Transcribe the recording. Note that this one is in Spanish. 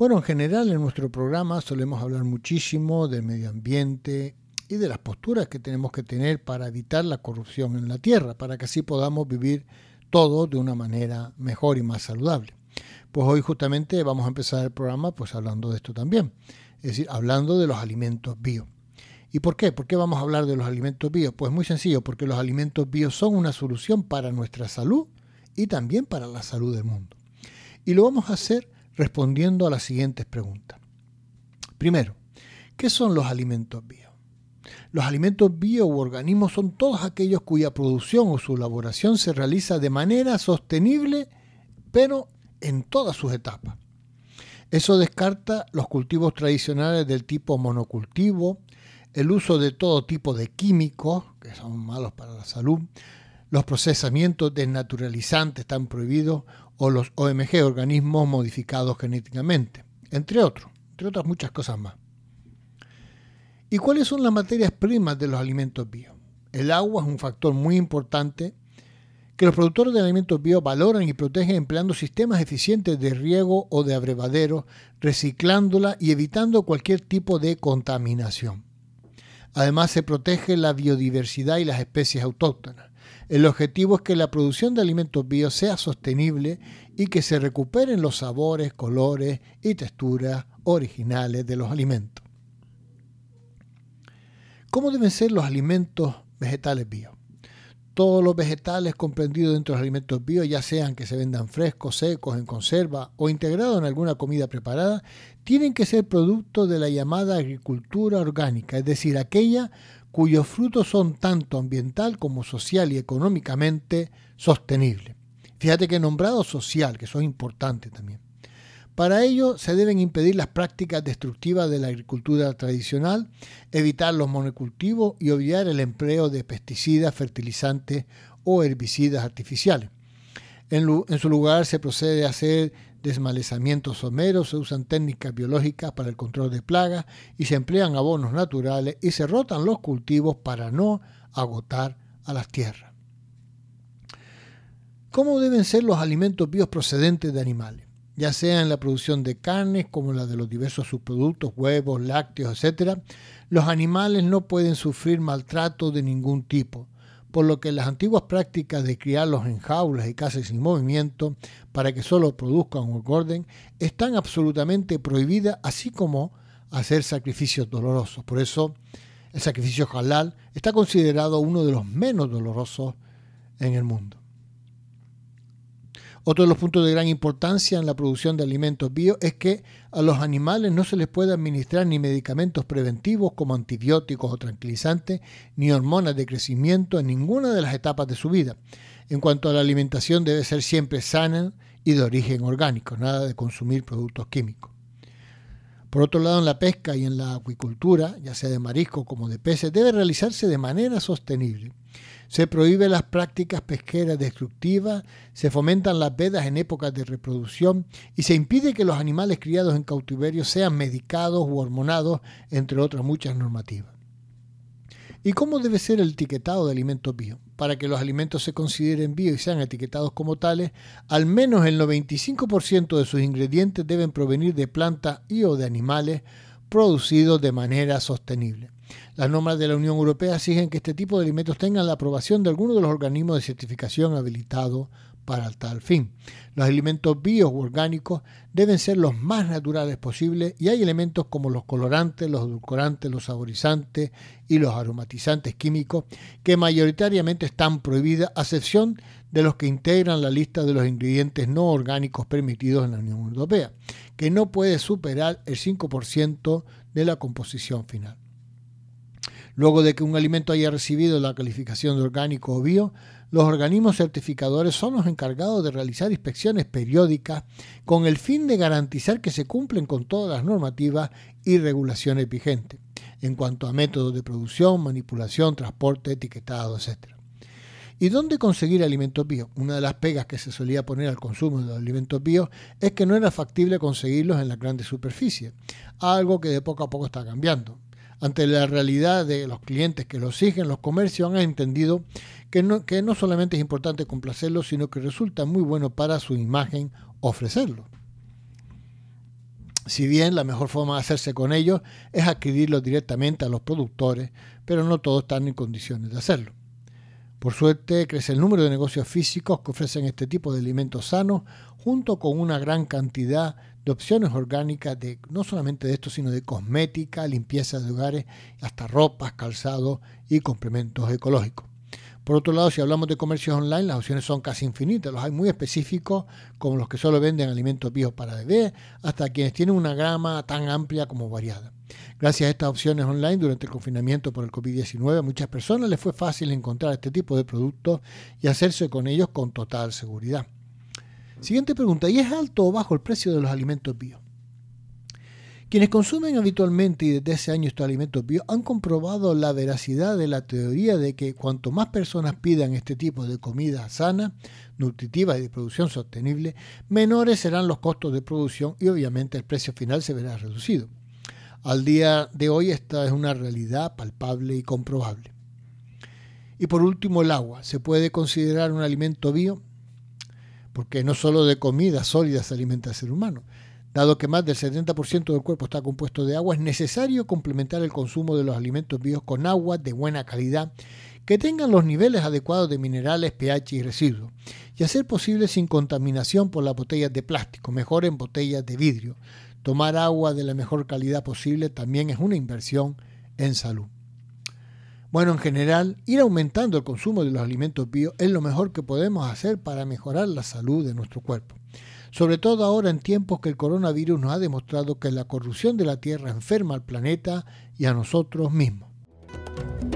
Bueno, en general en nuestro programa solemos hablar muchísimo del medio ambiente y de las posturas que tenemos que tener para evitar la corrupción en la tierra, para que así podamos vivir todos de una manera mejor y más saludable. Pues hoy justamente vamos a empezar el programa pues hablando de esto también, es decir, hablando de los alimentos bio. ¿Y por qué? ¿Por qué vamos a hablar de los alimentos bio? Pues muy sencillo, porque los alimentos bio son una solución para nuestra salud y también para la salud del mundo. Y lo vamos a hacer respondiendo a las siguientes preguntas. Primero, ¿qué son los alimentos bio? Los alimentos bio u organismos son todos aquellos cuya producción o su elaboración se realiza de manera sostenible, pero en todas sus etapas. Eso descarta los cultivos tradicionales del tipo monocultivo, el uso de todo tipo de químicos, que son malos para la salud, los procesamientos desnaturalizantes están prohibidos, o los OMG, organismos modificados genéticamente, entre otras muchas cosas más. ¿Y cuáles son las materias primas de los alimentos bio? El agua es un factor muy importante que los productores de alimentos bio valoran y protegen empleando sistemas eficientes de riego o de abrevadero, reciclándola y evitando cualquier tipo de contaminación. Además, se protege la biodiversidad y las especies autóctonas. El objetivo es que la producción de alimentos bio sea sostenible y que se recuperen los sabores, colores y texturas originales de los alimentos. ¿Cómo deben ser los alimentos vegetales bio? Todos los vegetales comprendidos dentro de los alimentos bio, ya sean que se vendan frescos, secos, en conserva o integrados en alguna comida preparada, tienen que ser producto de la llamada agricultura orgánica, es decir, aquella cuyos frutos son tanto ambiental como social y económicamente sostenibles. Fíjate que he nombrado social, que eso es importante también. Para ello se deben impedir las prácticas destructivas de la agricultura tradicional, evitar los monocultivos y obviar el empleo de pesticidas, fertilizantes o herbicidas artificiales. En su lugar se procede a hacer desmalezamientos someros, se usan técnicas biológicas para el control de plagas y se emplean abonos naturales y se rotan los cultivos para no agotar a las tierras. ¿Cómo deben ser los alimentos bio procedentes de animales? Ya sea en la producción de carnes como la de los diversos subproductos, huevos, lácteos, etc., los animales no pueden sufrir maltrato de ningún tipo, por lo que las antiguas prácticas de criarlos en jaulas y casas sin movimiento para que solo produzcan o engorden están absolutamente prohibidas, así como hacer sacrificios dolorosos. Por eso el sacrificio halal está considerado uno de los menos dolorosos en el mundo. Otro de los puntos de gran importancia en la producción de alimentos bio es que a los animales no se les puede administrar ni medicamentos preventivos como antibióticos o tranquilizantes, ni hormonas de crecimiento en ninguna de las etapas de su vida. En cuanto a la alimentación, debe ser siempre sana y de origen orgánico, nada de consumir productos químicos. Por otro lado, en la pesca y en la acuicultura, ya sea de marisco como de peces, debe realizarse de manera sostenible. Se prohíben las prácticas pesqueras destructivas, se fomentan las vedas en épocas de reproducción y se impide que los animales criados en cautiverio sean medicados u hormonados, entre otras muchas normativas. ¿Y cómo debe ser el etiquetado de alimentos bio? Para que los alimentos se consideren bio y sean etiquetados como tales, al menos el 95% de sus ingredientes deben provenir de plantas y o de animales producidos de manera sostenible. Las normas de la Unión Europea exigen que este tipo de alimentos tengan la aprobación de alguno de los organismos de certificación habilitados para tal fin. Los alimentos bio u orgánicos deben ser los más naturales posibles y hay elementos como los colorantes, los edulcorantes, los saborizantes y los aromatizantes químicos que mayoritariamente están prohibidos, a excepción de los que integran la lista de los ingredientes no orgánicos permitidos en la Unión Europea, que no puede superar el 5% de la composición final. Luego de que un alimento haya recibido la calificación de orgánico o bio, los organismos certificadores son los encargados de realizar inspecciones periódicas con el fin de garantizar que se cumplen con todas las normativas y regulaciones vigentes en cuanto a métodos de producción, manipulación, transporte, etiquetado, etc. ¿Y dónde conseguir alimentos bio? Una de las pegas que se solía poner al consumo de los alimentos bio es que no era factible conseguirlos en las grandes superficies, algo que de poco a poco está cambiando. Ante la realidad de los clientes que los exigen, los comercios han entendido que no solamente es importante complacerlos, sino que resulta muy bueno para su imagen ofrecerlo. Si bien la mejor forma de hacerse con ellos es adquirirlos directamente a los productores, pero no todos están en condiciones de hacerlo. Por suerte, crece el número de negocios físicos que ofrecen este tipo de alimentos sanos, junto con una gran cantidad de opciones orgánicas, no solamente de esto, sino de cosmética, limpieza de hogares, hasta ropas, calzados y complementos ecológicos. Por otro lado, si hablamos de comercios online, las opciones son casi infinitas. Los hay muy específicos, como los que solo venden alimentos bios para bebés, hasta quienes tienen una gama tan amplia como variada. Gracias a estas opciones online, durante el confinamiento por el COVID-19, a muchas personas les fue fácil encontrar este tipo de productos y hacerse con ellos con total seguridad. Siguiente pregunta, ¿y es alto o bajo el precio de los alimentos bios? Quienes consumen habitualmente y desde hace años estos alimentos bios han comprobado la veracidad de la teoría de que cuanto más personas pidan este tipo de comida sana, nutritiva y de producción sostenible, menores serán los costos de producción y obviamente el precio final se verá reducido. Al día de hoy esta es una realidad palpable y comprobable. Y por último, el agua. ¿Se puede considerar un alimento bio? Porque no solo de comida sólida se alimenta el ser humano. Dado que más del 70% del cuerpo está compuesto de agua, es necesario complementar el consumo de los alimentos bios con agua de buena calidad, que tengan los niveles adecuados de minerales, pH y residuos, y a ser posible sin contaminación por las botellas de plástico, mejor en botellas de vidrio. Tomar agua de la mejor calidad posible también es una inversión en salud. Bueno, en general, ir aumentando el consumo de los alimentos bios es lo mejor que podemos hacer para mejorar la salud de nuestro cuerpo. Sobre todo ahora en tiempos que el coronavirus nos ha demostrado que la corrupción de la tierra enferma al planeta y a nosotros mismos.